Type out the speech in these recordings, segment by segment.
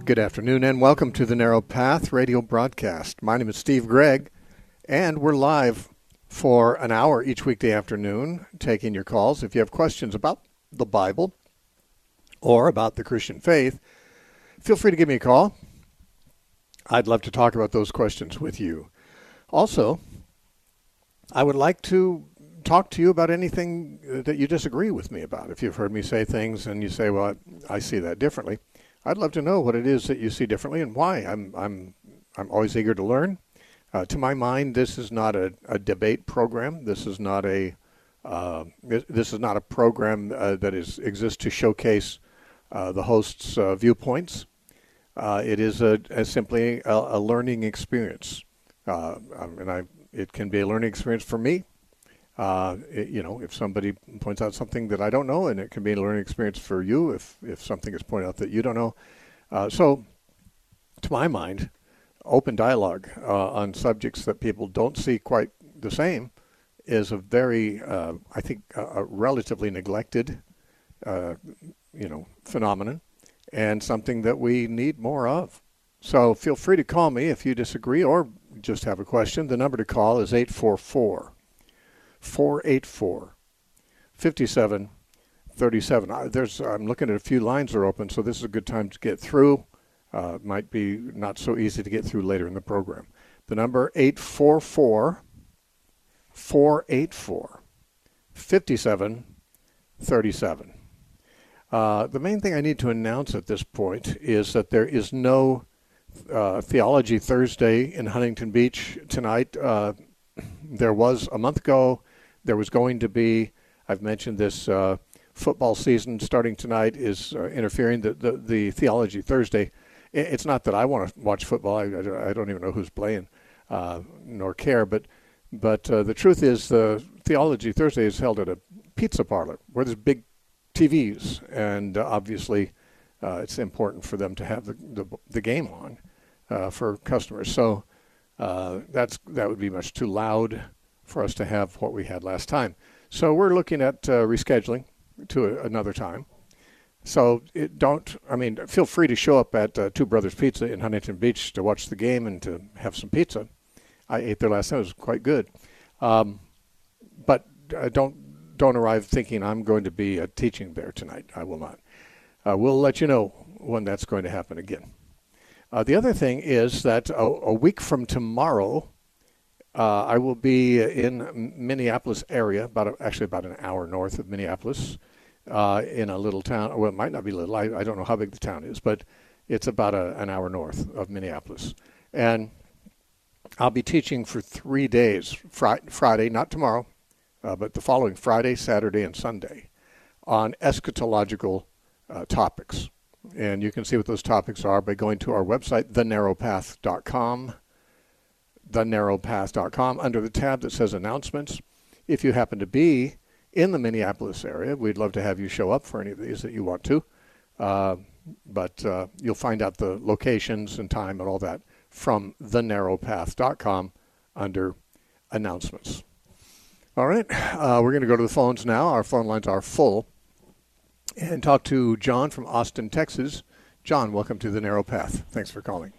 Good afternoon and welcome to the Narrow Path radio broadcast. My name is Steve Gregg, and we're live for an hour each weekday afternoon taking your calls. If you have questions about the Bible or about the Christian faith, feel free to give me a call. I'd love to talk about those questions with you. Also, I would like to talk to you about anything that you disagree with me about. If you've heard me say things and you say, well, I see that differently, I'd love to know what it is that you see differently and why. I'm always eager to learn. To my mind, this is not a debate program. This is not a program that exists to showcase the host's viewpoints. It is simply a learning experience, it can be a learning experience for me. If somebody points out something that I don't know, and it can be a learning experience for you if something is pointed out that you don't know. So, to my mind, open dialogue on subjects that people don't see quite the same is a very, I think, a relatively neglected, phenomenon, and something that we need more of. So feel free to call me if you disagree or just have a question. The number to call is 844-484-5737. I'm looking at a few lines are open, so this is a good time to get through. Might be not so easy to get through later in the program. The number 844-484-5737. The main thing I need to announce at this point is that there is no Theology Thursday in Huntington Beach tonight. There was a month ago. There was going to be, I've mentioned this, football season starting tonight is interfering. The Theology Thursday, it's not that I want to watch football. I don't even know who's playing, nor care. But the truth is the Theology Thursday is held at a pizza parlor where there's big TVs, and obviously it's important for them to have the game on for customers. So that would be much too loud for us to have what we had last time. So we're looking at rescheduling to another time. So feel free to show up at Two Brothers Pizza in Huntington Beach to watch the game and to have some pizza. I ate there last night. It was quite good. But don't arrive thinking I'm going to be teaching there tonight. I will not. We'll let you know when that's going to happen again. The other thing is that a week from tomorrow, I will be in Minneapolis area, about an hour north of Minneapolis, in a little town. Well, it might not be little. I don't know how big the town is, but it's about an hour north of Minneapolis. And I'll be teaching for 3 days, Friday, not tomorrow, but the following Friday, Saturday, and Sunday, on eschatological topics. And you can see what those topics are by going to our website, thenarrowpath.com, thenarrowpath.com, under the tab that says Announcements. If you happen to be in the Minneapolis area, we'd love to have you show up for any of these that you want to. But you'll find out the locations and time and all that from thenarrowpath.com under Announcements. All right, we're going to go to the phones now. Our phone lines are full. And talk to John from Austin, Texas. John, welcome to the Narrow Path. Thanks for calling.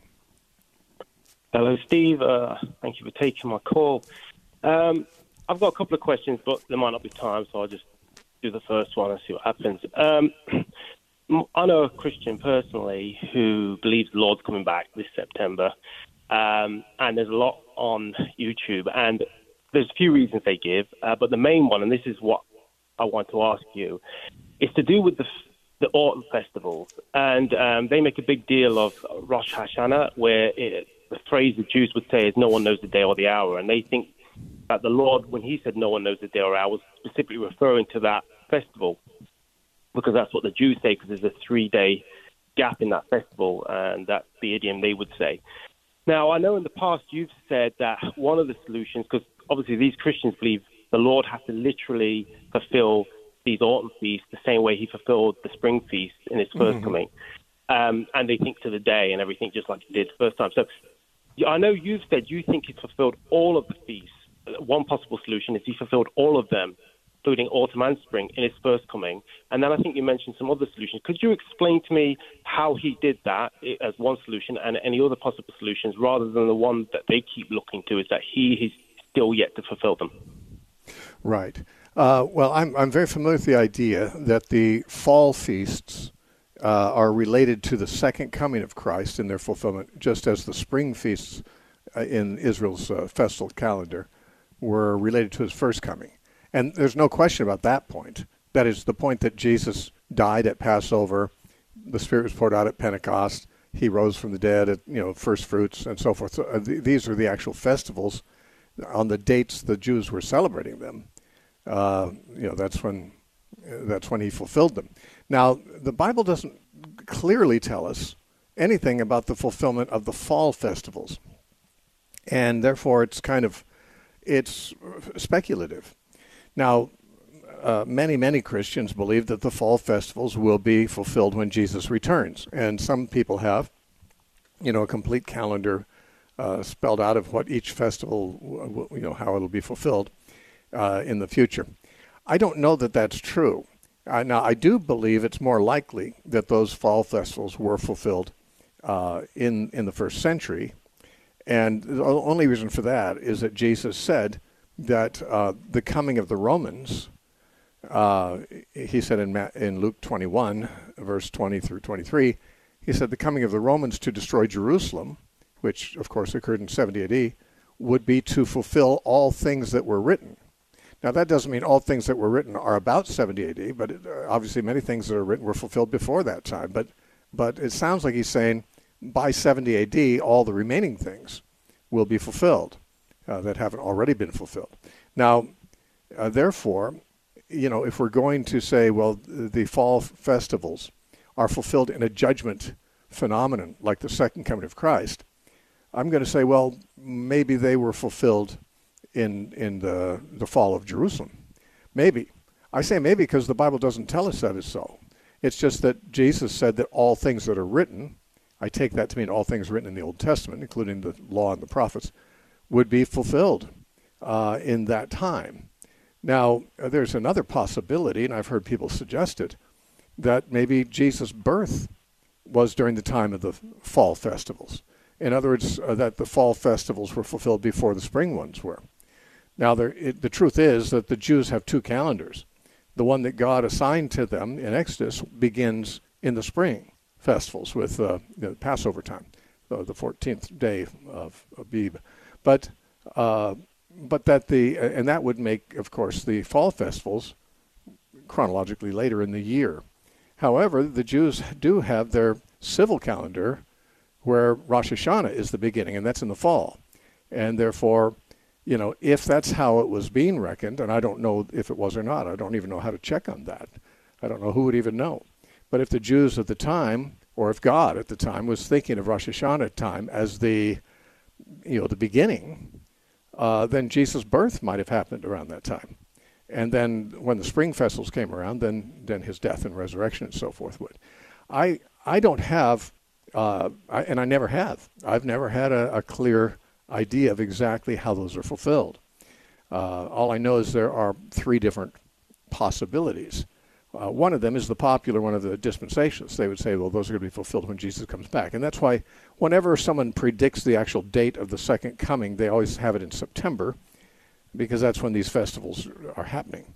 Hello, Steve. Thank you for taking my call. I've got a couple of questions, but there might not be time, so I'll just do the first one and see what happens. I know a Christian personally who believes the Lord's coming back this September, and there's a lot on YouTube, and there's a few reasons they give, but the main one, and this is what I want to ask you, is to do with the autumn festivals. And they make a big deal of Rosh Hashanah, where the phrase the Jews would say is no one knows the day or the hour. And they think that the Lord, when he said no one knows the day or hour, was specifically referring to that festival, because that's what the Jews say, because there's a 3-day gap in that festival, and that's the idiom they would say. Now, I know in the past you've said that one of the solutions, because obviously these Christians believe the Lord has to literally fulfill these autumn feasts the same way he fulfilled the spring feast in his first coming. And they think to the day and everything just like he did the first time. So I know you've said you think he's fulfilled all of the feasts. One possible solution is he fulfilled all of them including autumn and spring, in his first coming. And then I think you mentioned some other solutions. Could you explain to me how he did that as one solution and any other possible solutions, rather than the one that they keep looking to, is that he is still yet to fulfill them? Right. Well, I'm very familiar with the idea that the fall feasts are related to the second coming of Christ in their fulfillment, just as the spring feasts in Israel's festal calendar were related to his first coming. And there's no question about that point. That is the point that Jesus died at Passover, the Spirit was poured out at Pentecost, he rose from the dead at first fruits and so forth. So these are the actual festivals on the dates the Jews were celebrating them. That's when he fulfilled them. Now, the Bible doesn't clearly tell us anything about the fulfillment of the fall festivals, and therefore it's speculative. Now, many Christians believe that the fall festivals will be fulfilled when Jesus returns, and some people have, a complete calendar spelled out of what each festival, how it'll be fulfilled in the future. I don't know that that's true. Now, I do believe it's more likely that those fall festivals were fulfilled in the first century, and the only reason for that is that Jesus said that the coming of the Romans, he said in Luke 21, verse 20 through 23, he said the coming of the Romans to destroy Jerusalem, which of course occurred in 70 AD, would be to fulfill all things that were written. Now, that doesn't mean all things that were written are about 70 AD, but obviously many things that are written were fulfilled before that time. But it sounds like he's saying by 70 AD, all the remaining things will be fulfilled that haven't already been fulfilled. Now, therefore, if we're going to say, well, the fall festivals are fulfilled in a judgment phenomenon like the second coming of Christ, I'm going to say, well, maybe they were fulfilled in the fall of Jerusalem. Maybe. I say maybe because the Bible doesn't tell us that is so. It's just that Jesus said that all things that are written, I take that to mean all things written in the Old Testament, including the law and the prophets, would be fulfilled in that time. Now, there's another possibility, and I've heard people suggest it, that maybe Jesus' birth was during the time of the fall festivals. In other words, that the fall festivals were fulfilled before the spring ones were. Now, the truth is that the Jews have two calendars. The one that God assigned to them in Exodus begins in the spring festivals with the Passover time, the 14th day of Abib. But that would make, of course, the fall festivals chronologically later in the year. However, the Jews do have their civil calendar where Rosh Hashanah is the beginning, and that's in the fall. And therefore, if that's how it was being reckoned, and I don't know if it was or not, I don't even know how to check on that. I don't know who would even know. But if the Jews at the time, or if God at the time was thinking of Rosh Hashanah time as the beginning, then Jesus' birth might have happened around that time. And then when the spring festivals came around, then his death and resurrection and so forth would. I don't have, and I never have. I've never had a clear idea of exactly how those are fulfilled. All I know is there are three different possibilities. One of them is the popular one of the dispensations. They would say, well, those are going to be fulfilled when Jesus comes back. And that's why whenever someone predicts the actual date of the second coming, they always have it in September, because that's when these festivals are happening.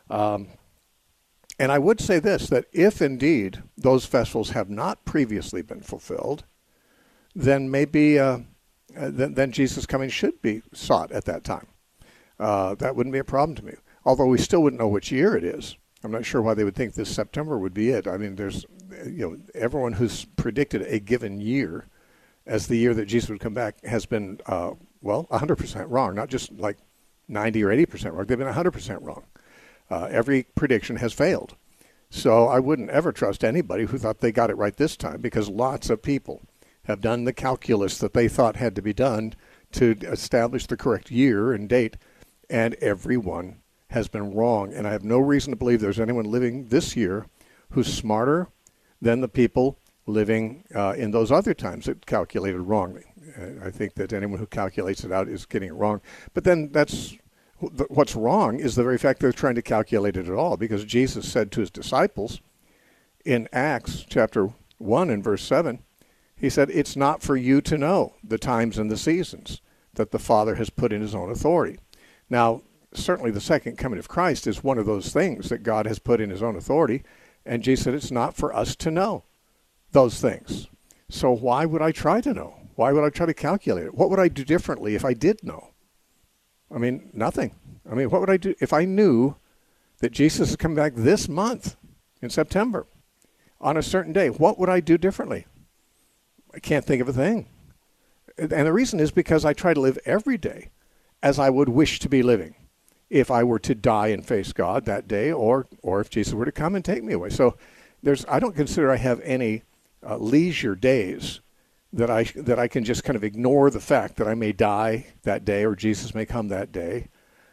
And I would say this, that if indeed those festivals have not previously been fulfilled, then maybe then Jesus' coming should be sought at that time. That wouldn't be a problem to me, although we still wouldn't know which year it is. I'm not sure why they would think this September would be it. I mean, there's, everyone who's predicted a given year as the year that Jesus would come back has been, 100% wrong, not just like 90 or 80% wrong. They've been 100% wrong. Every prediction has failed. So I wouldn't ever trust anybody who thought they got it right this time, because lots of people have done the calculus that they thought had to be done to establish the correct year and date, and everyone has been wrong. And I have no reason to believe there's anyone living this year who's smarter than the people living in those other times that calculated wrongly. I think that anyone who calculates it out is getting it wrong. But then that's What's wrong is the very fact they're trying to calculate it at all, because Jesus said to his disciples in Acts chapter 1 and verse 7, he said, it's not for you to know the times and the seasons that the Father has put in his own authority. Now, certainly the second coming of Christ is one of those things that God has put in his own authority, and Jesus said it's not for us to know those things. So why would I try to know? Why would I try to calculate it? What would I do differently if I did know? I mean, nothing. I mean, what would I do if I knew that Jesus is coming back this month in September on a certain day? What would I do differently? I can't think of a thing. And the reason is because I try to live every day as I would wish to be living if I were to die and face God that day, or if Jesus were to come and take me away. So I don't consider I have any leisure days that I can just kind of ignore the fact that I may die that day or Jesus may come that day.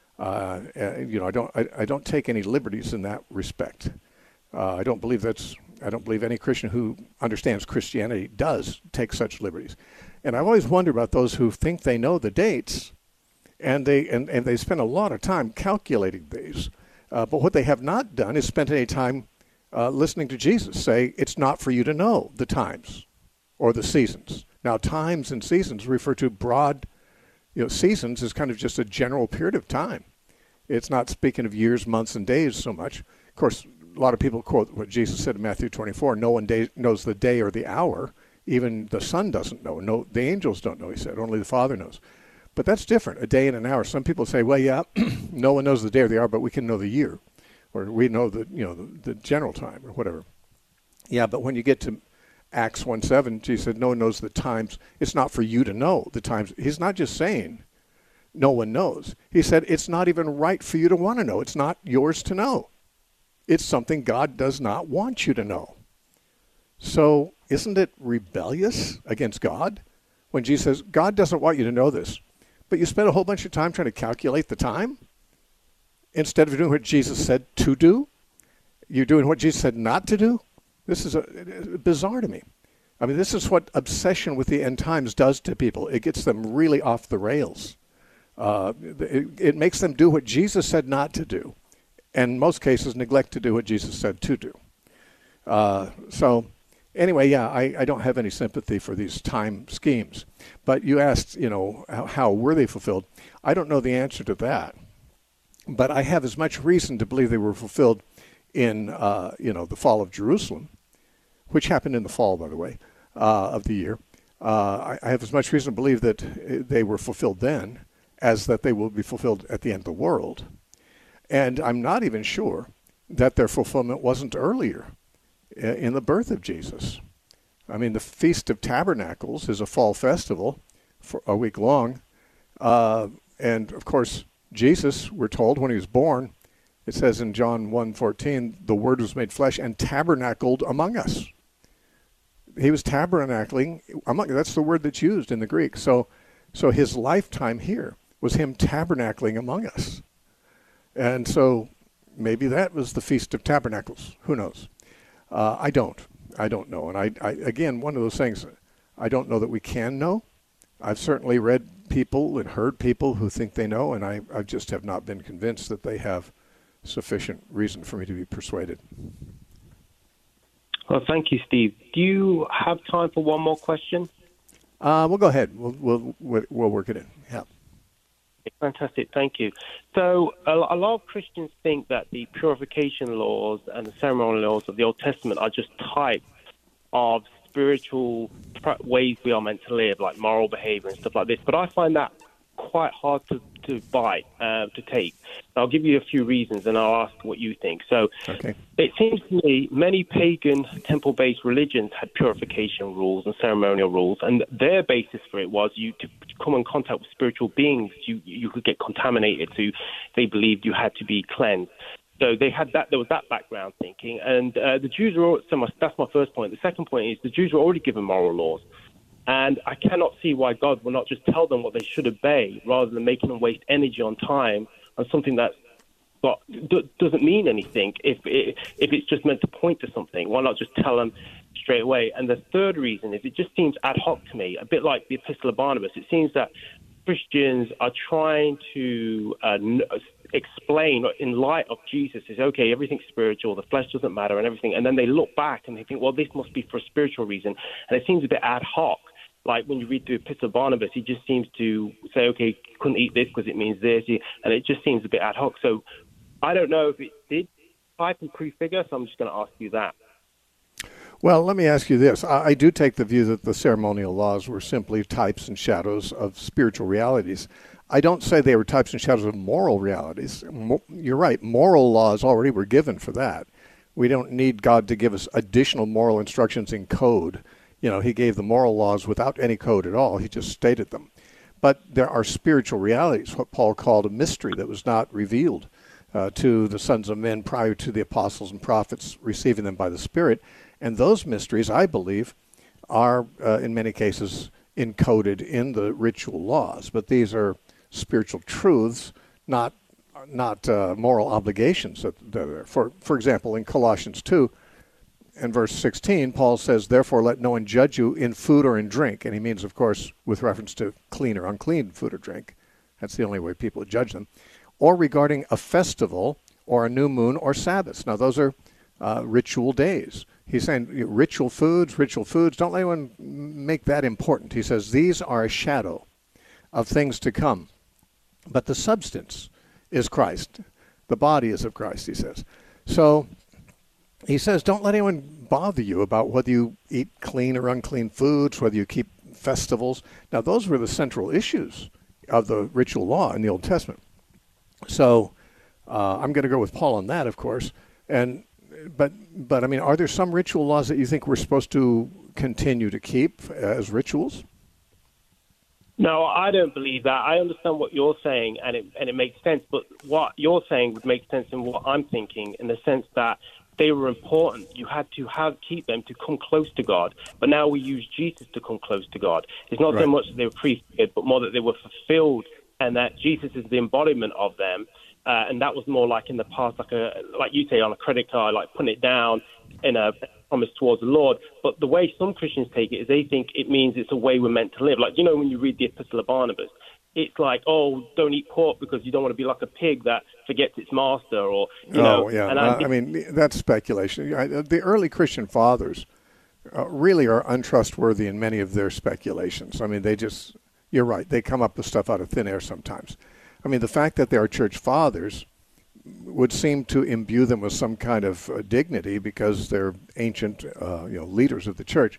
I don't take any liberties in that respect. I don't believe any Christian who understands Christianity does take such liberties. And I've always wondered about those who think they know the dates, and they spend a lot of time calculating these. But what they have not done is spent any time listening to Jesus say, it's not for you to know the times or the seasons. Now, times and seasons refer to broad, seasons is kind of just a general period of time. It's not speaking of years, months, and days so much. Of course, a lot of people quote what Jesus said in Matthew 24, no one knows the day or the hour. Even the Son doesn't know. No, the angels don't know, he said. Only the Father knows. But that's different, a day and an hour. Some people say, well, yeah, no one knows the day or the hour, but we can know the year. Or we know the general time or whatever. Yeah, but when you get to Acts 1:7, Jesus said, no one knows the times. It's not for you to know the times. He's not just saying no one knows. He said it's not even right for you to want to know. It's not yours to know. It's something God does not want you to know. So isn't it rebellious against God when Jesus says, God doesn't want you to know this, but you spend a whole bunch of time trying to calculate the time instead of doing what Jesus said to do? You're doing what Jesus said not to do? This is bizarre to me. I mean, this is what obsession with the end times does to people. It gets them really off the rails. It makes them do what Jesus said not to do, and in most cases neglect to do what Jesus said to do. So anyway, yeah, I don't have any sympathy for these time schemes. But you asked, how were they fulfilled? I don't know the answer to that. But I have as much reason to believe they were fulfilled in, the fall of Jerusalem, which happened in the fall, by the way, of the year. I have as much reason to believe that they were fulfilled then as that they will be fulfilled at the end of the world. And I'm not even sure that their fulfillment wasn't earlier in the birth of Jesus. I mean, the Feast of Tabernacles is a fall festival for a week long. And, of course, Jesus, we're told, when he was born, it says in John 1:14, the Word was made flesh and tabernacled among us. He was tabernacling among us. That's the word that's used in the Greek. So his lifetime here was him tabernacling among us. And so maybe that was the Feast of Tabernacles. Who knows? I don't know. And I again, one of those things, I don't know that we can know. I've certainly read people and heard people who think they know, and I just have not been convinced that they have sufficient reason for me to be persuaded. Well, thank you, Steve. Do you have time for one more question? We'll go ahead. We'll work it in. Yeah. Fantastic. Thank you. So a lot of Christians think that the purification laws and the ceremonial laws of the Old Testament are just types of spiritual ways we are meant to live, like moral behavior and stuff like this. But I find that quite hard to bite, to take. I'll give you a few reasons and I'll ask what you think. So okay. It seems to me many pagan temple-based religions had purification rules and ceremonial rules, and their basis for it was to come in contact with spiritual beings, you could get contaminated, so they believed you had to be cleansed. So they had that. There was that background thinking, and the Jews were. That's my first point. The second point is the Jews were already given moral laws, and I cannot see why God will not just tell them what they should obey, rather than making them waste energy on time on something that doesn't mean anything. If it's just meant to point to something, why not just tell them straight away? And the third reason is it just seems ad hoc to me, a bit like the Epistle of Barnabas. It seems that Christians are trying to explain in light of Jesus is, okay, everything's spiritual, the flesh doesn't matter and everything. And then they look back and they think, well, this must be for a spiritual reason. And it seems a bit ad hoc. Like when you read the Epistle of Barnabas, he just seems to say, okay, couldn't eat this because it means this. And it just seems a bit ad hoc. So I don't know if it did type and prefigure, so I'm just going to ask you that. Well, let me ask you this. I do take the view that the ceremonial laws were simply types and shadows of spiritual realities. I don't say they were types and shadows of moral realities. You're right. Moral laws already were given for that. We don't need God to give us additional moral instructions in code. You know, he gave the moral laws without any code at all. He just stated them. But there are spiritual realities, what Paul called a mystery that was not revealed to the sons of men prior to the apostles and prophets receiving them by the Spirit. And those mysteries, I believe, are in many cases encoded in the ritual laws. But these are spiritual truths, not moral obligations. For example, in Colossians 2 and verse 16, Paul says, "Therefore let no one judge you in food or in drink." And he means, of course, with reference to clean or unclean food or drink. That's the only way people would judge them. Or regarding a festival or a new moon or Sabbaths. Now, those are ritual days. He's saying ritual foods, don't let anyone make that important. He says these are a shadow of things to come. But the substance is Christ. The body is of Christ, he says. So he says don't let anyone bother you about whether you eat clean or unclean foods, whether you keep festivals. Now, those were the central issues of the ritual law in the Old Testament. So I'm going to go with Paul on that, of course. But I mean, are there some ritual laws that you think we're supposed to continue to keep as rituals? No, I don't believe that. I understand what you're saying, and it makes sense. But what you're saying would make sense in what I'm thinking, in the sense that they were important. You had to keep them to come close to God. But now we use Jesus to come close to God. It's not so much that they were prefigured, but more that they were fulfilled, and that Jesus is the embodiment of them. And that was more like in the past, like you say, on a credit card, like putting it down in a promise towards the Lord. But the way some Christians take it is they think it means it's a way we're meant to live. Like, you know, when you read the Epistle of Barnabas, it's like, oh, don't eat pork because you don't want to be like a pig that forgets its master, or, you know. Yeah. And I mean, that's speculation. The early Christian fathers really are untrustworthy in many of their speculations. I mean, you're right, they come up with stuff out of thin air sometimes. I mean, the fact that they are church fathers would seem to imbue them with some kind of dignity because they're ancient, leaders of the church.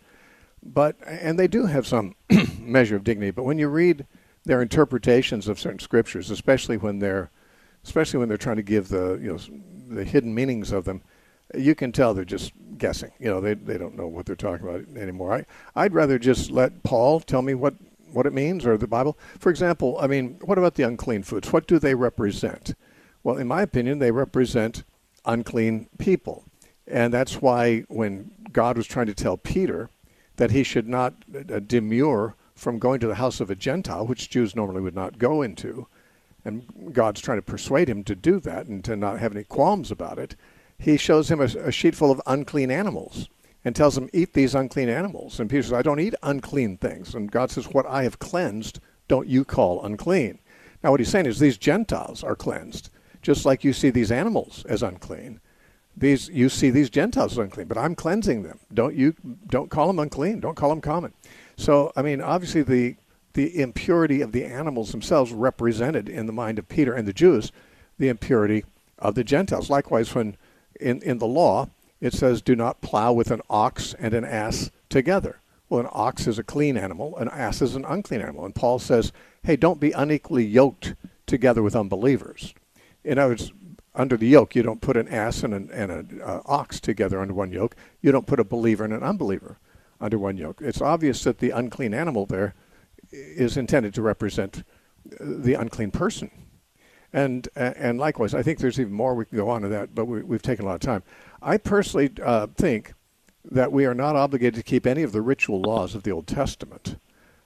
And they do have some measure of dignity. But when you read their interpretations of certain scriptures, especially when they're trying to give the hidden meanings of them, you can tell they're just guessing. You know, they don't know what they're talking about anymore. I'd rather just let Paul tell me what it means, or the Bible. For example, I mean, what about the unclean foods? What do they represent? Well, in my opinion, they represent unclean people. And that's why when God was trying to tell Peter that he should not demur from going to the house of a Gentile, which Jews normally would not go into, and God's trying to persuade him to do that and to not have any qualms about it, he shows him a sheet full of unclean animals and tells him, eat these unclean animals. And Peter says, I don't eat unclean things. And God says, what I have cleansed, don't you call unclean. Now what he's saying is these Gentiles are cleansed, just like you see these animals as unclean. You see these Gentiles as unclean, but I'm cleansing them. Don't call them unclean. Don't call them common. So, I mean, obviously the impurity of the animals themselves represented in the mind of Peter and the Jews the impurity of the Gentiles. Likewise, when in the law, it says, do not plow with an ox and an ass together. Well, an ox is a clean animal, an ass is an unclean animal. And Paul says, hey, don't be unequally yoked together with unbelievers. In other words, under the yoke, you don't put an ass and an ox together under one yoke. You don't put a believer and an unbeliever under one yoke. It's obvious that the unclean animal there is intended to represent the unclean person. And likewise, I think there's even more we can go on to that, but we've taken a lot of time. I personally think that we are not obligated to keep any of the ritual laws of the Old Testament,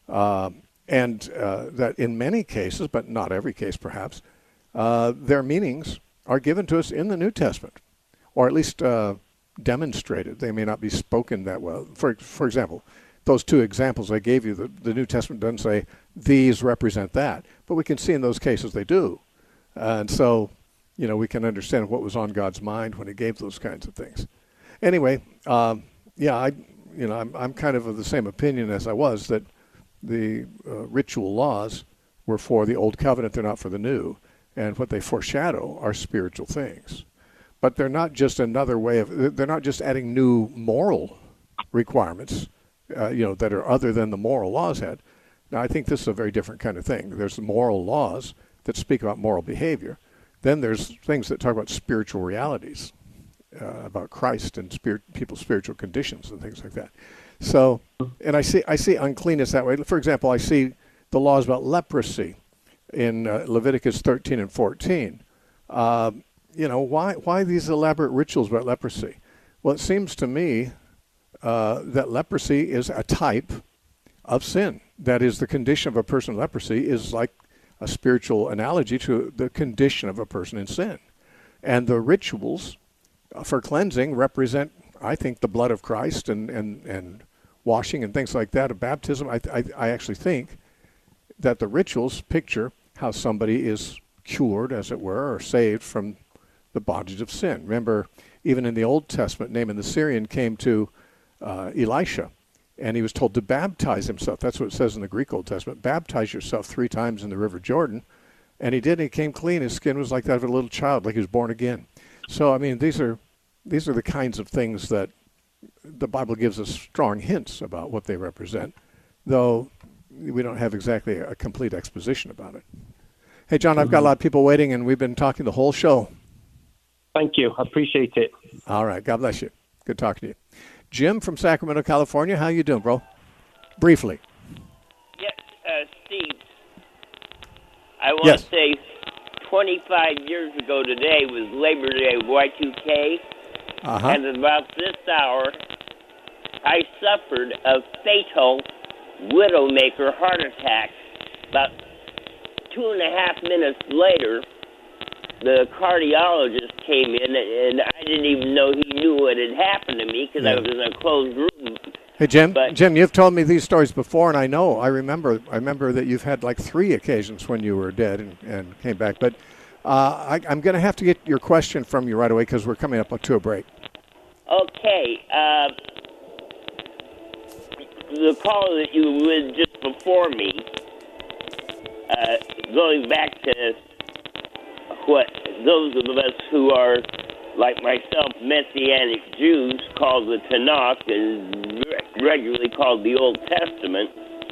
and that in many cases, but not every case perhaps, their meanings are given to us in the New Testament, or at least demonstrated. They may not be spoken that well. For example, those two examples I gave you, the New Testament doesn't say these represent that, but we can see in those cases they do. And so, we can understand what was on God's mind when he gave those kinds of things. Anyway, I'm kind of the same opinion as I was, that the ritual laws were for the old covenant, they're not for the new. And what they foreshadow are spiritual things. But they're not just another way they're not just adding new moral requirements, that are other than the moral laws had. Now, I think this is a very different kind of thing. There's the moral laws that speak about moral behavior. Then there's things that talk about spiritual realities, about Christ and people's spiritual conditions and things like that. So, and I see uncleanness that way. For example, I see the laws about leprosy in Leviticus 13 and 14. Why these elaborate rituals about leprosy? Well, it seems to me that leprosy is a type of sin. That is, the condition of a person with leprosy is like a spiritual analogy to the condition of a person in sin. And the rituals for cleansing represent, I think, the blood of Christ and washing and things like that, of baptism. I actually think that the rituals picture how somebody is cured, as it were, or saved from the bondage of sin. Remember, even in the Old Testament, Naaman the Syrian came to Elisha, and he was told to baptize himself. That's what it says in the Greek Old Testament. Baptize yourself 3 times in the River Jordan. And he did, and he came clean. His skin was like that of a little child, like he was born again. So, I mean, these are the kinds of things that the Bible gives us strong hints about what they represent, though we don't have exactly a complete exposition about it. Hey, John, I've got a lot of people waiting, and we've been talking the whole show. Thank you. I appreciate it. All right. God bless you. Good talking to you. Jim from Sacramento, California. How you doing, bro? Briefly. Yes, Steve. I want to say 25 years ago today was Labor Day Y2K. Uh-huh. And at about this hour, I suffered a fatal widowmaker heart attack. About 2.5 minutes later, the cardiologist came in, and I didn't even know he knew what had happened to me because I was in a closed room. Hey, Jim, you've told me these stories before, and I remember that you've had like 3 occasions when you were dead and came back. But I'm going to have to get your question from you right away because we're coming up to a break. Okay. The call that you was just before me, going back to what those of us who are, like myself, Messianic Jews, call the Tanakh, and regularly called the Old Testament.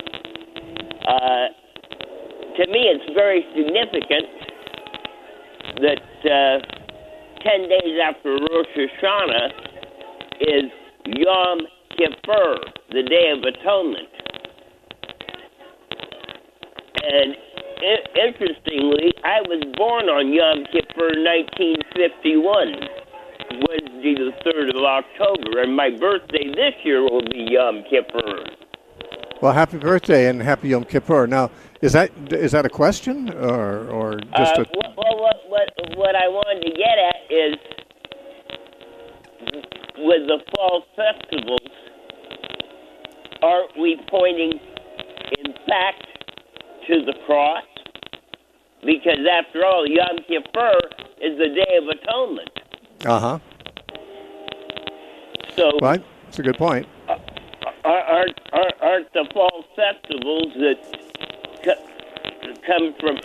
To me, it's very significant that 10 days after Rosh Hashanah is Yom Kippur, the Day of Atonement. And interestingly, I was born on Yom Kippur 1951, Wednesday the 3rd of October, and my birthday this year will be Yom Kippur. Well, happy birthday and happy Yom Kippur. Now, is that a question or just a... What I wanted to get at is, with the fall festivals, aren't we pointing, in fact, to the cross? Because after all, Yom Kippur is the Day of Atonement. Uh-huh. So, right, that's a good point. Aren't the fall festivals that come from,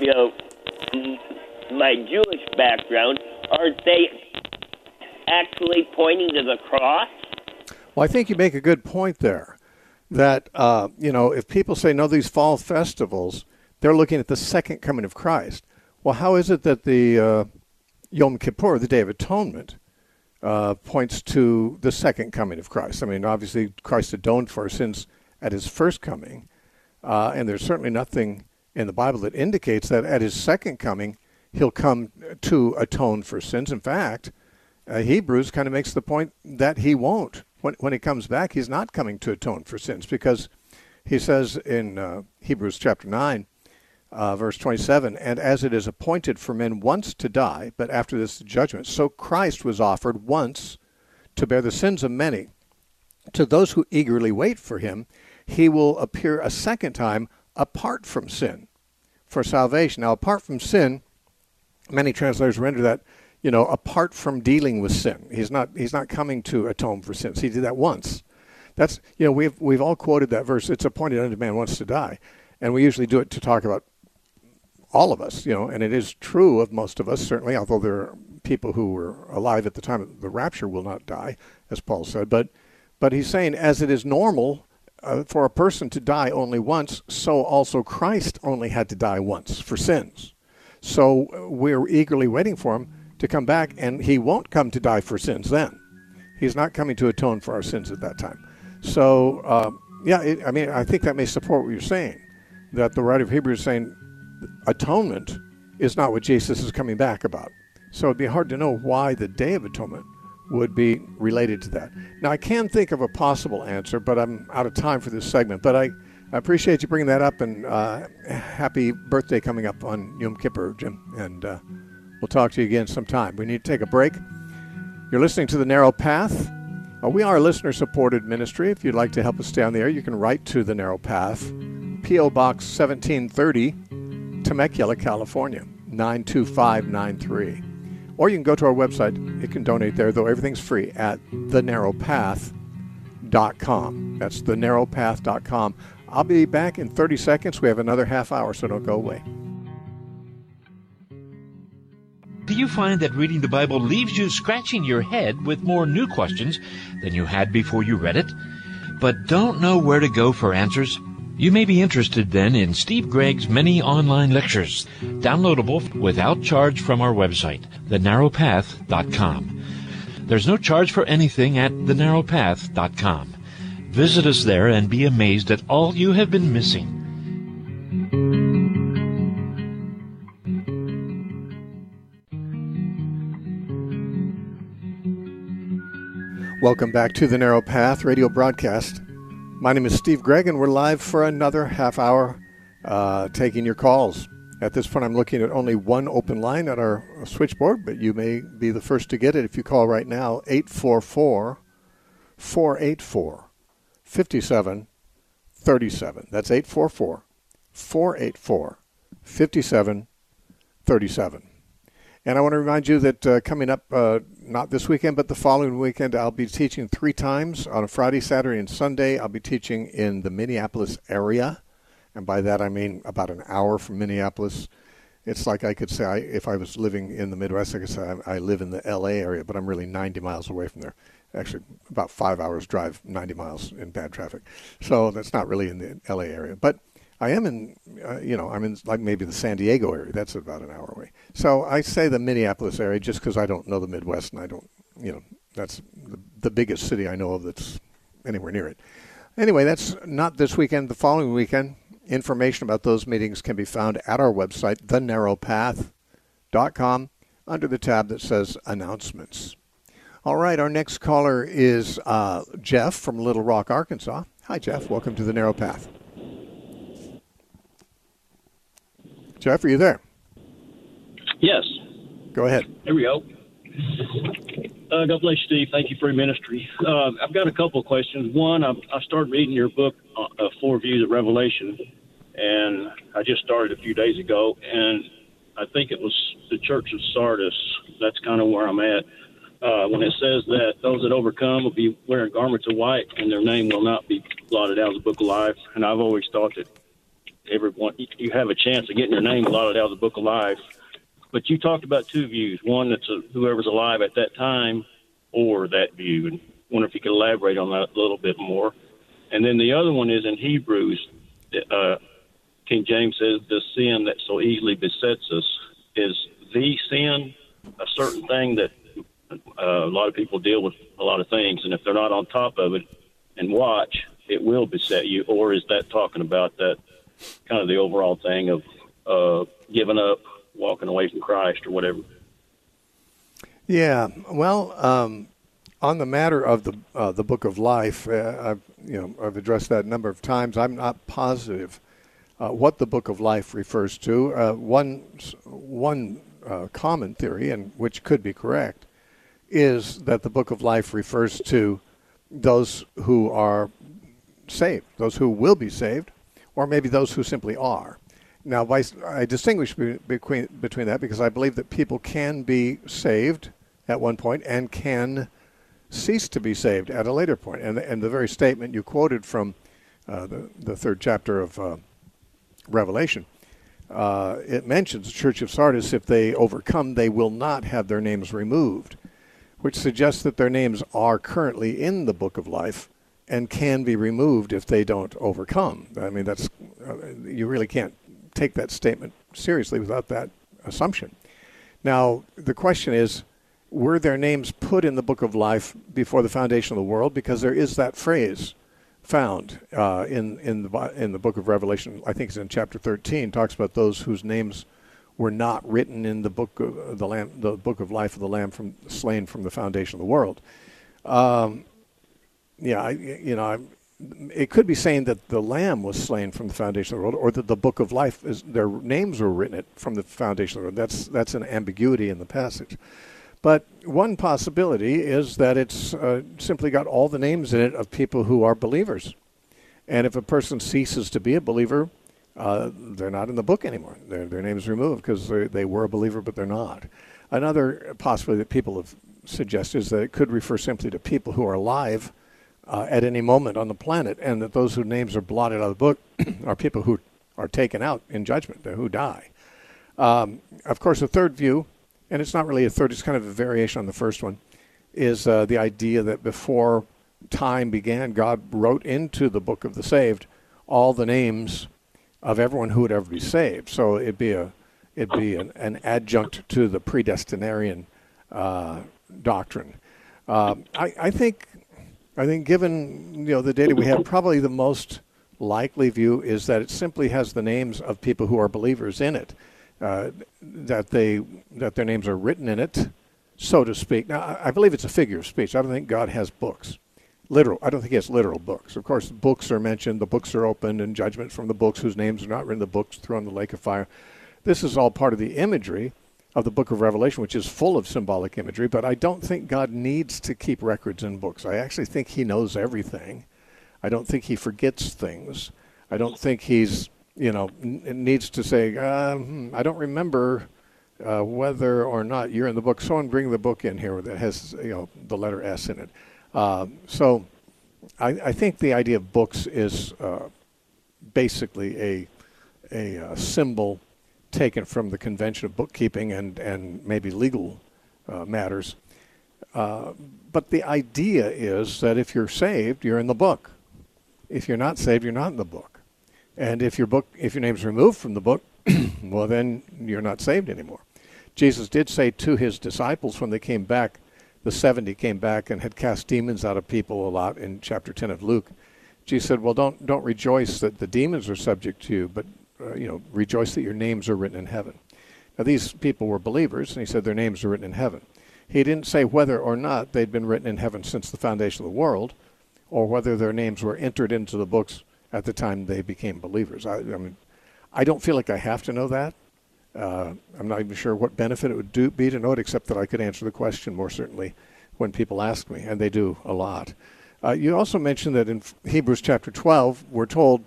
my Jewish background, aren't they actually pointing to the cross? Well, I think you make a good point there. That, if people say, no, these fall festivals, they're looking at the second coming of Christ. Well, how is it that the Yom Kippur, the Day of Atonement, points to the second coming of Christ? I mean, obviously, Christ atoned for our sins at his first coming, and there's certainly nothing in the Bible that indicates that at his second coming, he'll come to atone for sins. In fact, Hebrews kind of makes the point that he won't. When he comes back, he's not coming to atone for sins, because he says in Hebrews chapter 9, verse 27, and as it is appointed for men once to die, but after this judgment, so Christ was offered once to bear the sins of many. To those who eagerly wait for him, he will appear a second time apart from sin for salvation. Now, apart from sin, many translators render that, apart from dealing with sin. He's not coming to atone for sins. He did that once. That's, we've all quoted that verse, it's appointed unto man once to die. And we usually do it to talk about all of us, and it is true of most of us, certainly, although there are people who were alive at the time of the rapture will not die, as Paul said. But he's saying, as it is normal for a person to die only once, so also Christ only had to die once for sins. So we're eagerly waiting for him to come back, and he won't come to die for sins then. He's not coming to atone for our sins at that time. So, I think that may support what you're saying, that the writer of Hebrews is saying atonement is not what Jesus is coming back about. So it'd be hard to know why the Day of Atonement would be related to that. Now, I can think of a possible answer, but I'm out of time for this segment. But I appreciate you bringing that up, and happy birthday coming up on Yom Kippur, Jim. And we'll talk to you again sometime. We need to take a break. You're listening to The Narrow Path. We are a listener-supported ministry. If you'd like to help us stay on the air, you can write to The Narrow Path, P.O. Box 1730, Temecula, California, 92593. Or you can go to our website. You can donate there, though everything's free, at thenarrowpath.com. That's thenarrowpath.com. I'll be back in 30 seconds. We have another half hour, so don't go away. Do you find that reading the Bible leaves you scratching your head with more new questions than you had before you read it, but don't know where to go for answers? You may be interested then in Steve Gregg's many online lectures, downloadable without charge from our website, thenarrowpath.com. There's no charge for anything at thenarrowpath.com. Visit us there and be amazed at all you have been missing. Welcome back to the Narrow Path radio broadcast. My name is Steve Gregg, and we're live for another half hour taking your calls. At this point, I'm looking at only one open line at our switchboard, but you may be the first to get it if you call right now, 844-484-5737. That's 844-484-5737. And I want to remind you that coming up, not this weekend, but the following weekend, I'll be teaching 3 times on a Friday, Saturday, and Sunday. I'll be teaching in the Minneapolis area. And by that, I mean about an hour from Minneapolis. It's like I could say, if I was living in the Midwest, I could say I live in the L.A. area, but I'm really 90 miles away from there. Actually, about 5 hours drive, 90 miles in bad traffic. So that's not really in the L.A. area. But I am in, I'm in like maybe the San Diego area. That's about an hour away. So I say the Minneapolis area just because I don't know the Midwest, and I don't, that's the biggest city I know of that's anywhere near it. Anyway, that's not this weekend. The following weekend, information about those meetings can be found at our website, thenarrowpath.com, under the tab that says Announcements. All right, our next caller is Jeff from Little Rock, Arkansas. Hi, Jeff. Welcome to the Narrow Path. Jeff, are you there? Yes. Go ahead. Here we go. God bless you, Steve. Thank you for your ministry. I've got a couple of questions. One, I started reading your book, Four Views of Revelation, and I just started a few days ago, and I think it was the Church of Sardis. That's kind of where I'm at. When it says that those that overcome will be wearing garments of white, and their name will not be blotted out of the book of life. And I've always thought that everyone, you have a chance of getting your name blotted out of the book of life. But you talked about 2 views. One that's whoever's alive at that time, or that view. And I wonder if you could elaborate on that a little bit more. And then the other one is in Hebrews. King James says, the sin that so easily besets us is the sin, a certain thing that a lot of people deal with a lot of things. And if they're not on top of it and watch, it will beset you. Or is that talking about that kind of the overall thing of giving up, walking away from Christ, or whatever? Yeah, well, on the matter of the Book of Life, I've addressed that a number of times. I'm not positive what the Book of Life refers to. One common theory, and which could be correct, is that the Book of Life refers to those who are saved, those who will be saved, or maybe those who simply are. Now, I distinguish between that because I believe that people can be saved at one point and can cease to be saved at a later point. And the very statement you quoted from the third chapter of Revelation, it mentions the Church of Sardis, if they overcome, they will not have their names removed, which suggests that their names are currently in the book of life and can be removed if they don't overcome. I mean, that's you really can't take that statement seriously without that assumption. Now, the question is, were their names put in the book of life before the foundation of the world? Because there is that phrase found in the book of Revelation. I think it's in chapter 13. Talks about those whose names were not written in the book of the Lamb, the book of life of the Lamb slain from the foundation of the world. It could be saying that the Lamb was slain from the foundation of the world, or that the book of life their names were written from the foundation of the world. That's an ambiguity in the passage. But one possibility is that it's simply got all the names in it of people who are believers. And if a person ceases to be a believer, they're not in the book anymore. Their name's removed because they were a believer, but they're not. Another possibility that people have suggested is that it could refer simply to people who are alive at any moment on the planet, and that those whose names are blotted out of the book are people who are taken out in judgment, who die. Of course, a third view, and it's not really a third, it's kind of a variation on the first one, is the idea that before time began, God wrote into the book of the saved all the names of everyone who would ever be saved. So it'd be an adjunct to the predestinarian doctrine. I think given the data we have, probably the most likely view is that it simply has the names of people who are believers in it, that their names are written in it, so to speak. Now, I believe it's a figure of speech. I don't think God has books. I don't think he has literal books. Of course, books are mentioned, the books are opened, and judgment from the books whose names are not written in the books thrown in the lake of fire. This is all part of the imagery of the book of Revelation, which is full of symbolic imagery, but I don't think God needs to keep records in books. I actually think he knows everything. I don't think he forgets things. I don't think he's, needs to say, I don't remember whether or not you're in the book. Someone bring the book in here that has, the letter S in it. So I think the idea of books is basically a symbol taken from the convention of bookkeeping and maybe legal matters. But the idea is that if you're saved, you're in the book. If you're not saved, you're not in the book. And if your name's removed from the book, well, then you're not saved anymore. Jesus did say to his disciples when they came back, the 70 came back and had cast demons out of people a lot in chapter 10 of Luke. Jesus said, well, don't rejoice that the demons are subject to you, but rejoice that your names are written in heaven. Now, these people were believers, and he said their names are written in heaven. He didn't say whether or not they'd been written in heaven since the foundation of the world, or whether their names were entered into the books at the time they became believers. I don't feel like I have to know that. I'm not even sure what benefit it would be to know it, except that I could answer the question more certainly when people ask me, and they do a lot. You also mentioned that in Hebrews chapter 12, we're told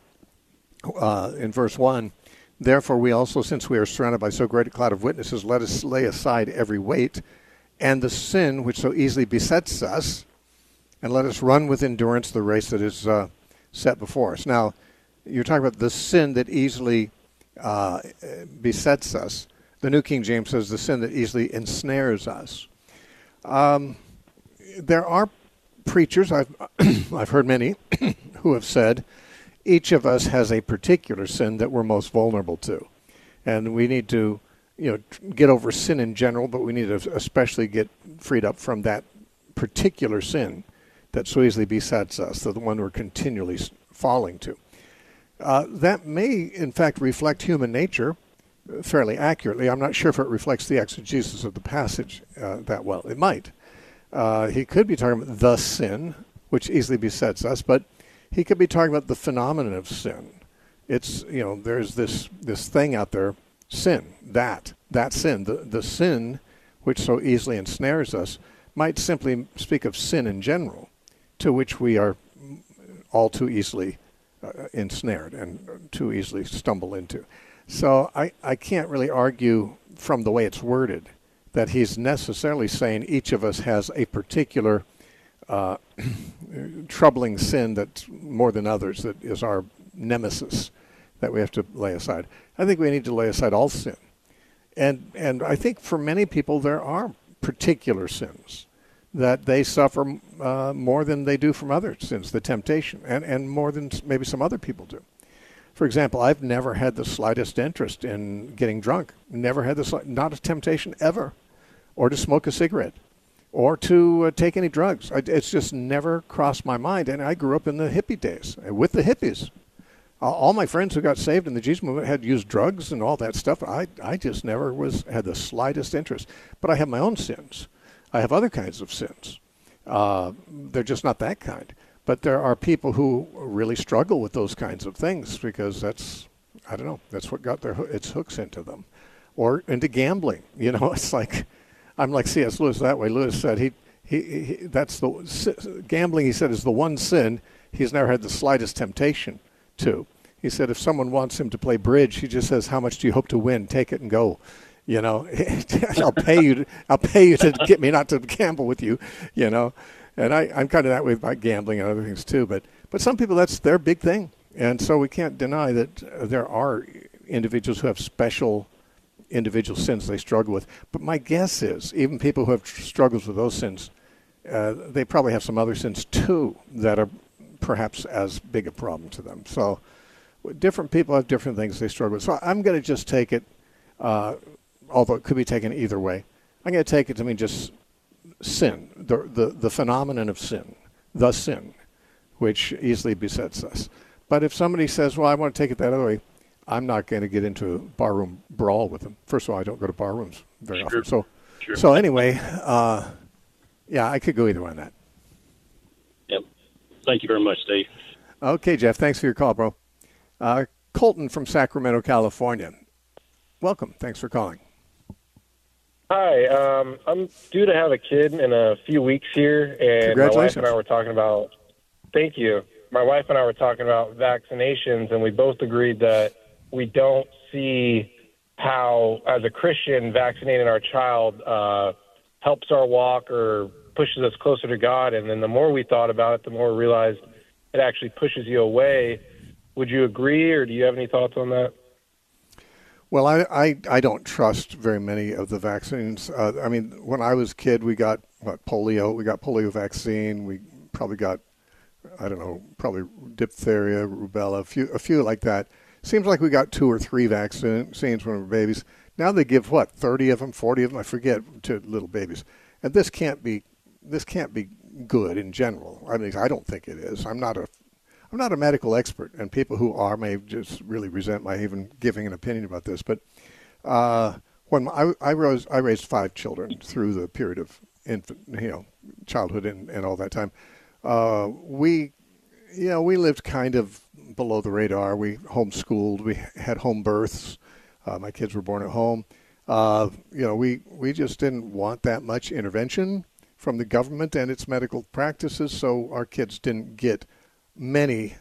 in verse 1, therefore we also, since we are surrounded by so great a cloud of witnesses, let us lay aside every weight and the sin which so easily besets us, and let us run with endurance the race that is set before us. Now, you're talking about the sin that easily besets us. The New King James says the sin that easily ensnares us. There are preachers, I've heard many, who have said, each of us has a particular sin that we're most vulnerable to. And we need to, get over sin in general, but we need to especially get freed up from that particular sin that so easily besets us, the one we're continually falling to. That may, in fact, reflect human nature fairly accurately. I'm not sure if it reflects the exegesis of the passage that well. It might. He could be talking about the sin, which easily besets us, but he could be talking about the phenomenon of sin. It's, there's this thing out there, sin, that sin, the sin which so easily ensnares us, might simply speak of sin in general, to which we are all too easily ensnared and too easily stumble into. So I can't really argue from the way it's worded that he's necessarily saying each of us has a particular troubling sin that's more than others, that is our nemesis that we have to lay aside. I think we need to lay aside all sin. And I think for many people there are particular sins that they suffer more than they do from other sins, the temptation, and more than maybe some other people do. For example, I've never had the slightest interest in getting drunk. Never had not a temptation ever, or to smoke a cigarette, or to take any drugs. It's just never crossed my mind. And I grew up in the hippie days with the hippies. All my friends who got saved in the Jesus movement had used drugs and all that stuff. I just never had the slightest interest. But I have my own sins. I have other kinds of sins. They're just not that kind. But there are people who really struggle with those kinds of things because that's what got its hooks into them. Or into gambling. It's like, I'm like C.S. Lewis that way. Lewis said that's gambling, he said, is the one sin he's never had the slightest temptation to. He said if someone wants him to play bridge, he just says, how much do you hope to win? Take it and go. I'll pay you to get me not to gamble with you, And I'm kind of that way about gambling and other things too. But some people, that's their big thing. And so we can't deny that there are individuals who have special individual sins they struggle with. But my guess is even people who have struggles with those sins, they probably have some other sins too that are perhaps as big a problem to them. So different people have different things they struggle with. So I'm going to just take it, although it could be taken either way. I'm going to take it to mean just sin, the phenomenon of sin, the sin, which easily besets us. But if somebody says, well, I want to take it that other way, I'm not going to get into a barroom brawl with them. First of all, I don't go to bar rooms very often. So anyway, yeah, I could go either way on that. Yep. Thank you very much, Steve. Okay, Jeff, thanks for your call, bro. Colton from Sacramento, California. Welcome. Thanks for calling. Hi, I'm due to have a kid in a few weeks here, and my wife and I were talking about. Thank you. My wife and I were talking about vaccinations, and we both agreed that we don't see how, as a Christian, vaccinating our child helps our walk or pushes us closer to God. And then the more we thought about it, the more we realized it actually pushes you away. Would you agree, or do you have any thoughts on that? Well, I don't trust very many of the vaccines. I mean, when I was a kid, we got polio. We got polio vaccine. We probably got, I don't know, probably diphtheria, rubella, a few like that. Seems like we got 2 or 3 vaccines when we were babies. Now they give 30 of them, 40 of them, I forget, to little babies. And this can't be good in general. I mean, I don't think it is. I'm not a medical expert, and people who are may just really resent my even giving an opinion about this. But when I raised 5 children through the period of childhood and all that time, we lived kind of below the radar. We homeschooled. We had home births. My kids were born at home. We just didn't want that much intervention from the government and its medical practices, so our kids didn't get many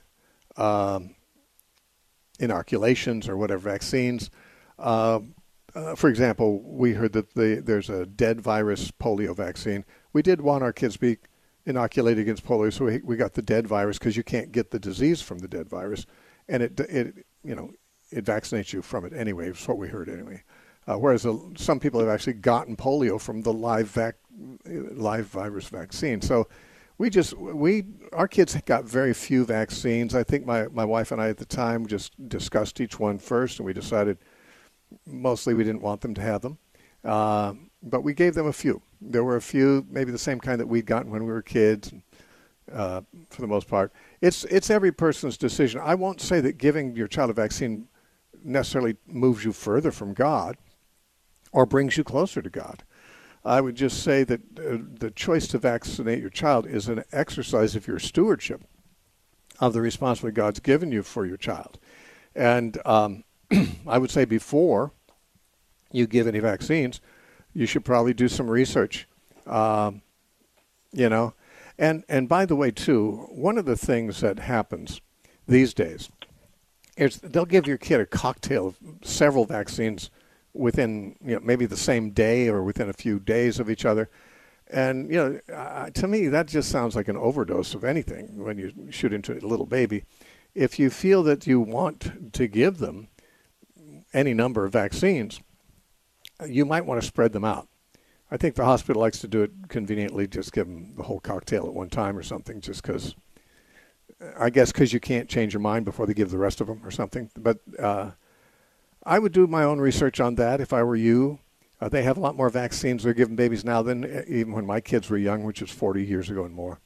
inoculations or whatever vaccines. For example, we heard that there's a dead virus polio vaccine. We did want our kids to be inoculated against polio, so we got the dead virus because you can't get the disease from the dead virus, and it vaccinates you from it anyway. It's what we heard anyway. Whereas some people have actually gotten polio from the live virus vaccine. So our kids got very few vaccines. I think my wife and I at the time just discussed each one first, and we decided mostly we didn't want them to have them. But we gave them a few. There were a few, maybe the same kind that we'd gotten when we were kids, for the most part. It's every person's decision. I won't say that giving your child a vaccine necessarily moves you further from God or brings you closer to God. I would just say that the choice to vaccinate your child is an exercise of your stewardship of the responsibility God's given you for your child. And I would say before you give any vaccines, you should probably do some research, And by the way, too, one of the things that happens these days is they'll give your kid a cocktail of several vaccines within maybe the same day or within a few days of each other. And, to me, that just sounds like an overdose of anything when you shoot into a little baby. If you feel that you want to give them any number of vaccines, you might want to spread them out. I think the hospital likes to do it conveniently, just give them the whole cocktail at one time or something, just because, I guess because you can't change your mind before they give the rest of them or something. But I would do my own research on that if I were you. They have a lot more vaccines they're giving babies now than even when my kids were young, which was 40 years ago and more.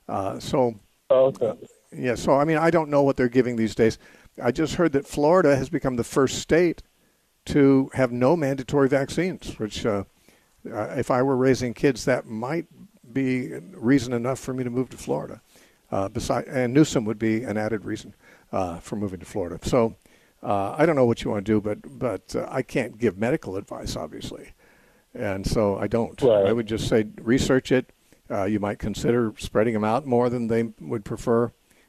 Yeah, so, I mean, I don't know what they're giving these days. I just heard that Florida has become the first state to have no mandatory vaccines, which if I were raising kids, that might be reason enough for me to move to Florida. And Newsom would be an added reason for moving to Florida. So I don't know what you want to do, but I can't give medical advice, obviously. And so I don't. Right. I would just say research it. You might consider spreading them out more than they would prefer.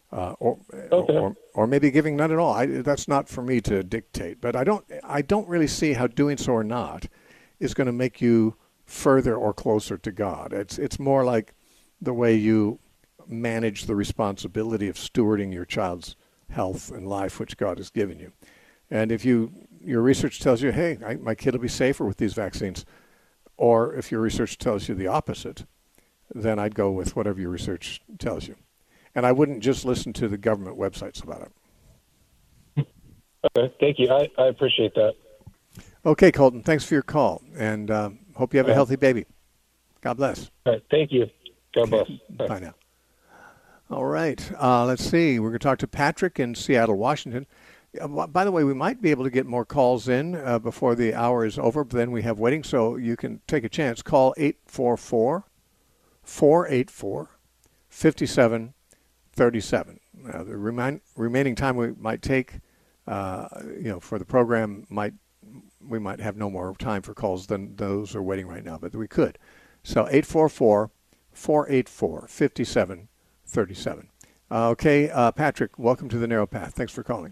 Or maybe giving none at all. That's not for me to dictate. But I don't really see how doing so or not is going to make you further or closer to God. It's more like the way you manage the responsibility of stewarding your child's health and life, which God has given you. And if your research tells you, hey, my kid will be safer with these vaccines, or if your research tells you the opposite, then I'd go with whatever your research tells you. And I wouldn't just listen to the government websites about it. Okay, thank you. I appreciate that. Okay, Colton, thanks for your call, and hope you have a healthy baby. God bless. All right, thank you. God bless. Bye now. All right, let's see. We're going to talk to Patrick in Seattle, Washington. By the way, we might be able to get more calls in before the hour is over, but then we have waiting, so you can take a chance. Call 844-484-5737. The remaining time we might take, for the program, we might have no more time for calls than those are waiting right now, but we could. So 844-484-5737. Okay, Patrick, welcome to the Narrow Path. Thanks for calling.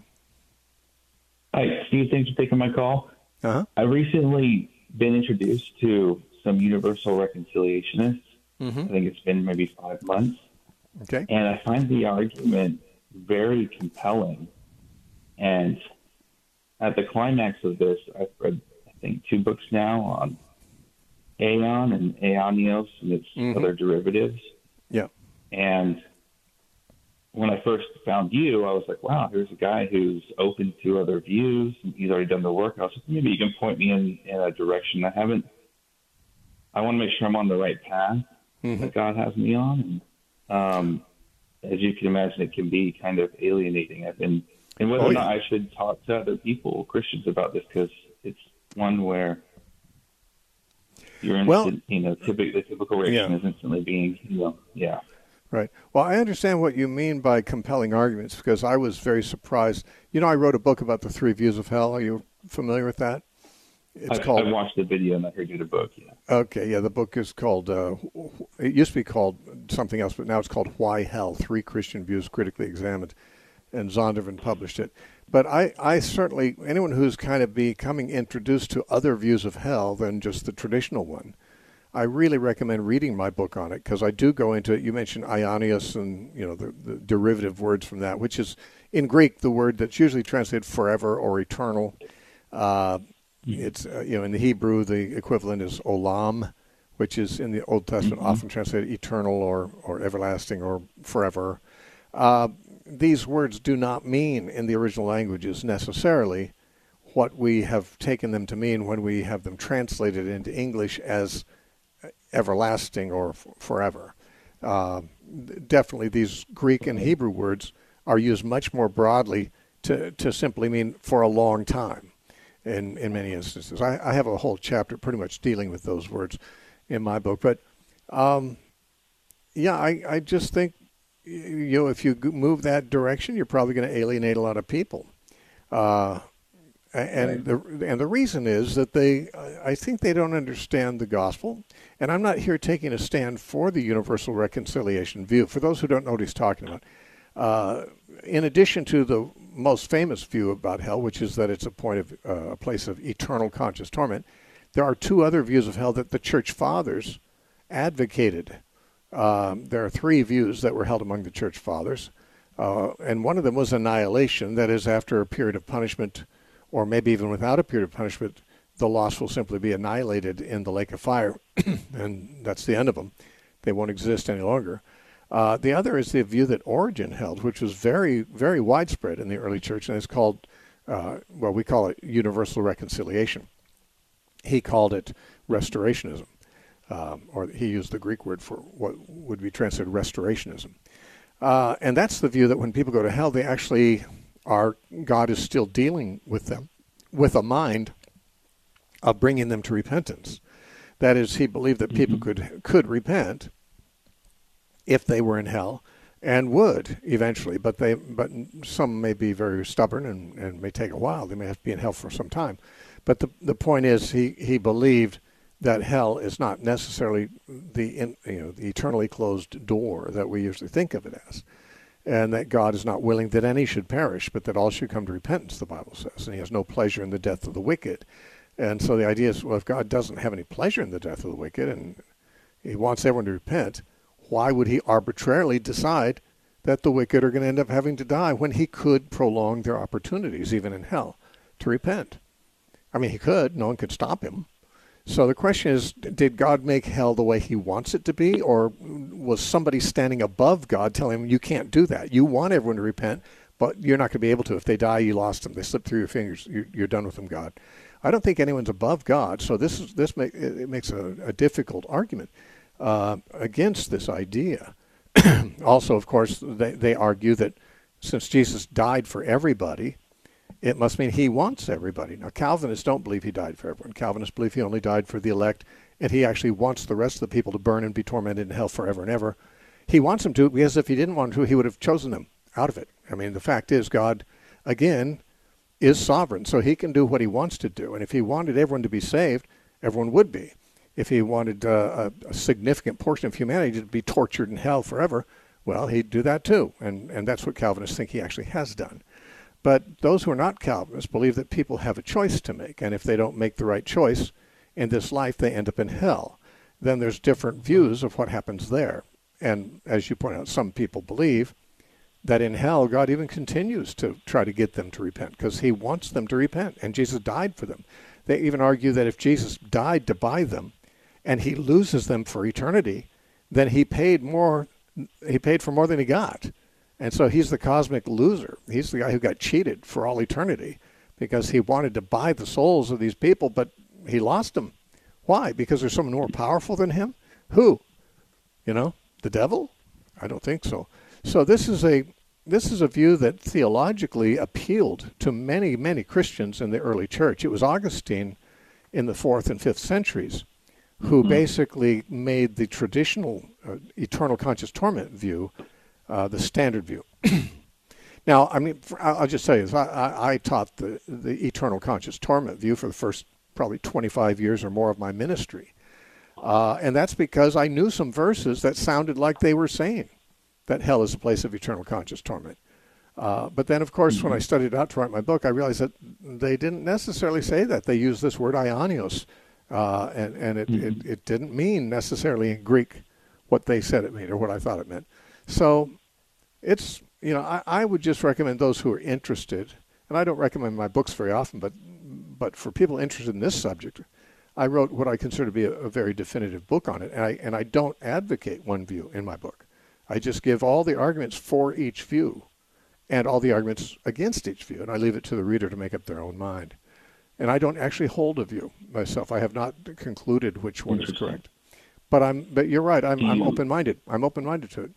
Hi, Steve. Thanks for taking my call. Uh-huh. I've recently been introduced to some universal reconciliationists. Mm-hmm. I think it's been maybe 5 months. Okay. And I find the argument very compelling. And at the climax of this, I've read, I think, 2 books now on Aeon and Aeonios and its other derivatives. Yeah. And when I first found you, I was like, wow, here's a guy who's open to other views. He's already done the work. I was like, maybe you can point me in a direction. I want to make sure I'm on the right path that God has me on. And as you can imagine, it can be kind of alienating. And whether or not I should talk to other people, Christians, about this, because it's one where you're instant, the typical reaction is instantly being, Right. Well, I understand what you mean by compelling arguments, because I was very surprised. I wrote a book about the 3 views of hell. Are you familiar with that? I watched the video and I heard you the book, yeah. Okay, yeah, the book is called, it used to be called something else, but now it's called Why Hell? 3 Christian Views Critically Examined, and Zondervan published it. But I certainly, anyone who's kind of becoming introduced to other views of hell than just the traditional one, I really recommend reading my book on it, because I do go into it. You mentioned Ionios and the derivative words from that, which is in Greek the word that's usually translated forever or eternal. It's in the Hebrew the equivalent is olam, which is in the Old Testament often translated eternal or everlasting or forever. These words do not mean in the original languages necessarily what we have taken them to mean when we have them translated into English as everlasting or forever. Definitely these Greek and Hebrew words are used much more broadly to simply mean for a long time in many instances. I have a whole chapter pretty much dealing with those words in my book. But, I just think, if you move that direction, you're probably going to alienate a lot of people. And the reason is that I think they don't understand the gospel. And I'm not here taking a stand for the universal reconciliation view. For those who don't know what he's talking about, in addition to the most famous view about hell, which is that it's a place of eternal conscious torment, there are two other views of hell that the church fathers advocated. There are three views that were held among the church fathers, and one of them was annihilation. That is, after a period of punishment, or maybe even without a period of punishment, the lost will simply be annihilated in the lake of fire, and that's the end of them. They won't exist any longer. The other is the view that Origen held, which was very, very widespread in the early church, and it's called, we call it universal reconciliation. He called it restorationism, or he used the Greek word for what would be translated restorationism. And that's the view that when people go to hell, they actually God is still dealing with them with a mind of bringing them to repentance. That is, he believed that people could repent if they were in hell, and would eventually, but some may be very stubborn and may take a while. They may have to be in hell for some time. But the point is, he believed that hell is not necessarily the eternally closed door that we usually think of it as, and that God is not willing that any should perish, but that all should come to repentance, the Bible says, and he has no pleasure in the death of the wicked. And so the idea is, well, if God doesn't have any pleasure in the death of the wicked, and he wants everyone to repent, why would he arbitrarily decide that the wicked are going to end up having to die when he could prolong their opportunities, even in hell, to repent? I mean, he could. No one could stop him. So the question is, did God make hell the way he wants it to be, or was somebody standing above God telling him, you can't do that? You want everyone to repent, but you're not going to be able to. If they die, you lost them. They slip through your fingers. You're done with them, God. I don't think anyone's above God, so it makes a difficult argument against this idea. Also, of course, they argue that since Jesus died for everybody, it must mean he wants everybody. Now, Calvinists don't believe he died for everyone. Calvinists believe he only died for the elect, and he actually wants the rest of the people to burn and be tormented in hell forever and ever. He wants them to, because if he didn't want to, he would have chosen them out of it. I mean, the fact is, God, again, is sovereign, so he can do what he wants to do. And if he wanted everyone to be saved, everyone would be. If he wanted a significant portion of humanity to be tortured in hell forever, well, he'd do that too. And that's what Calvinists think he actually has done. But those who are not Calvinists believe that people have a choice to make, and if they don't make the right choice in this life, they end up in hell. Then there's different views of what happens there. And as you point out, some people believe that in hell, God even continues to try to get them to repent, because he wants them to repent, and Jesus died for them. They even argue that if Jesus died to buy them, and he loses them for eternity, then he paid for more than he got. And so he's the cosmic loser. He's the guy who got cheated for all eternity because he wanted to buy the souls of these people, but he lost them. Why? Because there's someone more powerful than him? Who? The devil? I don't think so. So this is a view that theologically appealed to many, many Christians in the early church. It was Augustine in the 4th and 5th centuries who basically made the traditional eternal conscious torment view the standard view. Now, I mean, I'll just tell you this. I taught the eternal conscious torment view for the first probably 25 years or more of my ministry. And that's because I knew some verses that sounded like they were saying that hell is a place of eternal conscious torment. But then, of course, when I studied it out to write my book, I realized that they didn't necessarily say that. They used this word aionios, and it didn't mean necessarily in Greek what they said it meant or what I thought it meant. So it's, I would just recommend those who are interested, and I don't recommend my books very often, but for people interested in this subject, I wrote what I consider to be a very definitive book on it, and I don't advocate one view in my book. I just give all the arguments for each view and all the arguments against each view, and I leave it to the reader to make up their own mind. And I don't actually hold a view myself. I have not concluded which one is correct. But you're right. I'm open-minded. I'm open-minded to it.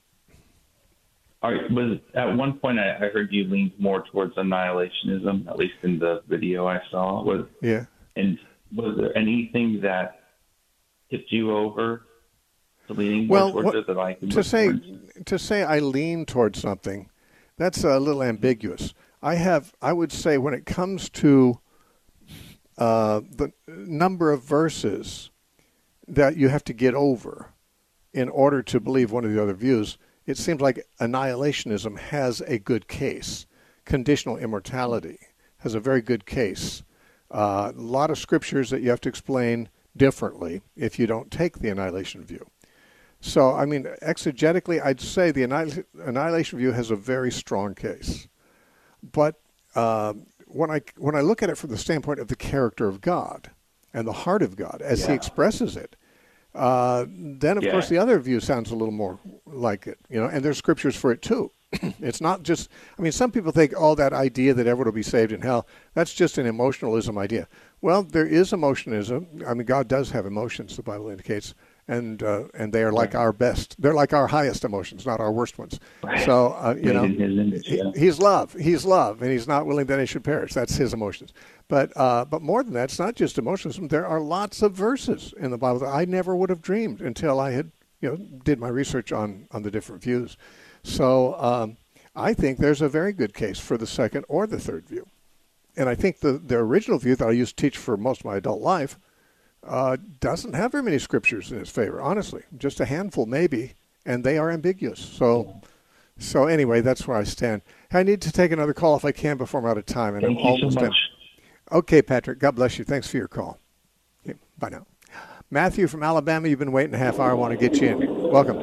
All right. At one point I heard you leaned more towards annihilationism, at least in the video I saw. And was there anything that tipped you over to leaning more towards it that I can to say I lean towards something, that's a little ambiguous. I would say when it comes to the number of verses that you have to get over in order to believe one of the other views, it seems like annihilationism has a good case. Conditional immortality has a very good case. A lot of scriptures that you have to explain differently if you don't take the annihilation view. So, I mean, exegetically, I'd say the annihilation view has a very strong case. But when I look at it from the standpoint of the character of God and the heart of God as He expresses it, then of course the other view sounds a little more like it, and there's scriptures for it too. It's not just, I mean, some people think, that idea that everyone will be saved in hell, that's just an emotionalism idea. Well, there is emotionalism. I mean, God does have emotions, the Bible indicates, and they are like our best. They're like our highest emotions, not our worst ones. Right. So, He's love. He's love, and He's not willing that any should perish. That's His emotions. But more than that, it's not just emotionalism. There are lots of verses in the Bible that I never would have dreamed until I had, did my research on the different views. So I think there's a very good case for the second or the third view. And I think the original view that I used to teach for most of my adult life doesn't have very many scriptures in its favor, honestly. Just a handful maybe, and they are ambiguous. So anyway, that's where I stand. I need to take another call if I can before I'm out of time. And Thank I'm you almost so much. Okay, Patrick, God bless you. Thanks for your call. Okay, bye now. Matthew from Alabama, you've been waiting a half hour. I want to get you in. Welcome.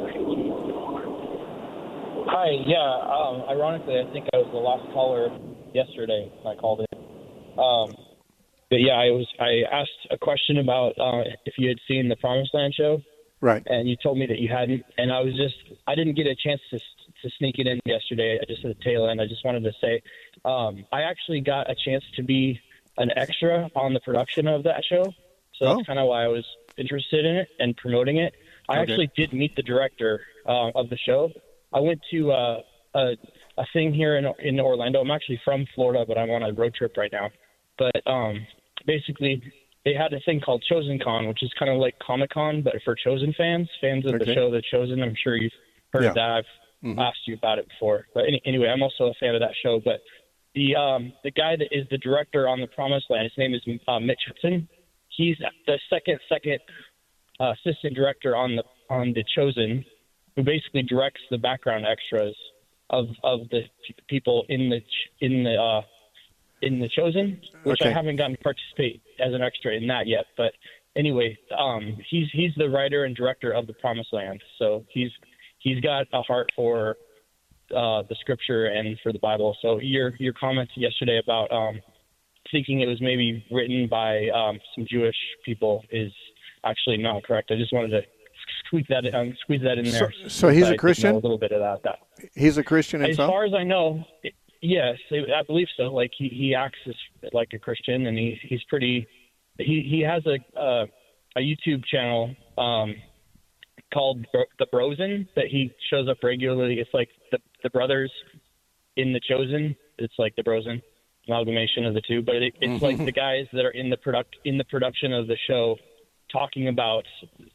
Hi, yeah. Ironically, I think I was the last caller yesterday when I called in. But yeah, I asked a question about if you had seen the Promised Land show. Right. And you told me that you hadn't. And I didn't get a chance to sneak it in yesterday. I just at the tail end. I just wanted to say I actually got a chance to be an extra on the production of that show. So that's kind of why I was interested in it and promoting it. I actually did meet the director of the show. I went to a thing here in Orlando. I'm actually from Florida, but I'm on a road trip right now. But basically, they had a thing called Chosen Con, which is kind of like Comic-Con, but for Chosen fans of the show The Chosen. I'm sure you've heard of that. I've asked you about it before. But anyway, I'm also a fan of that show. But the guy that is the director on the Promised Land, his name is Mitch Hudson. He's the second assistant director on the Chosen, who basically directs the background extras of the people in the Chosen, which I haven't gotten to participate as an extra in that yet. But anyway, he's the writer and director of the Promised Land, so he's got a heart for the Scripture and for the Bible. So your comments yesterday about thinking it was maybe written by some Jewish people is actually not correct. I just wanted to squeeze that in there. So he's a Christian? A little bit about that. He's a Christian himself? As far as I know, yes, I believe so. Like he acts like a Christian, and he's pretty. He has a YouTube channel called The Brosen that he shows up regularly. It's like the brothers in the Chosen. It's like The Brosen, amalgamation of the two, but it's like the guys that are in the production of the show talking about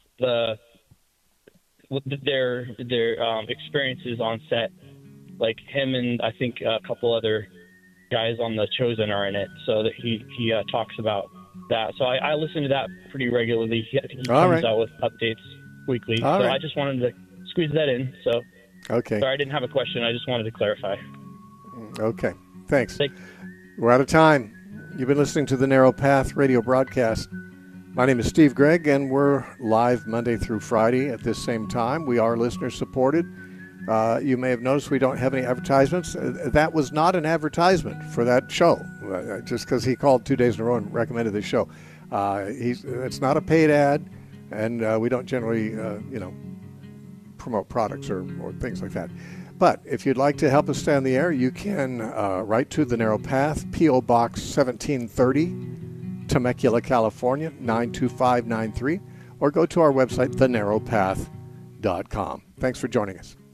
their experiences on set. Like him and I think a couple other guys on the Chosen are in it, so that he talks about that. So I listen to that pretty regularly. He comes out with updates weekly. I just wanted to squeeze that in. So sorry, I didn't have a question. I just wanted to clarify. Okay, thanks. We're out of time. You've been listening to the Narrow Path radio broadcast. My name is Steve Gregg, and we're live Monday through Friday at this same time. We are listener-supported. You may have noticed we don't have any advertisements. That was not an advertisement for that show, just because he called 2 days in a row and recommended this show. It's not a paid ad, and we don't generally, promote products or things like that. But if you'd like to help us stay on the air, you can write to The Narrow Path, P.O. Box 1730, Temecula, California, 92593, or go to our website, thenarrowpath.com. Thanks for joining us.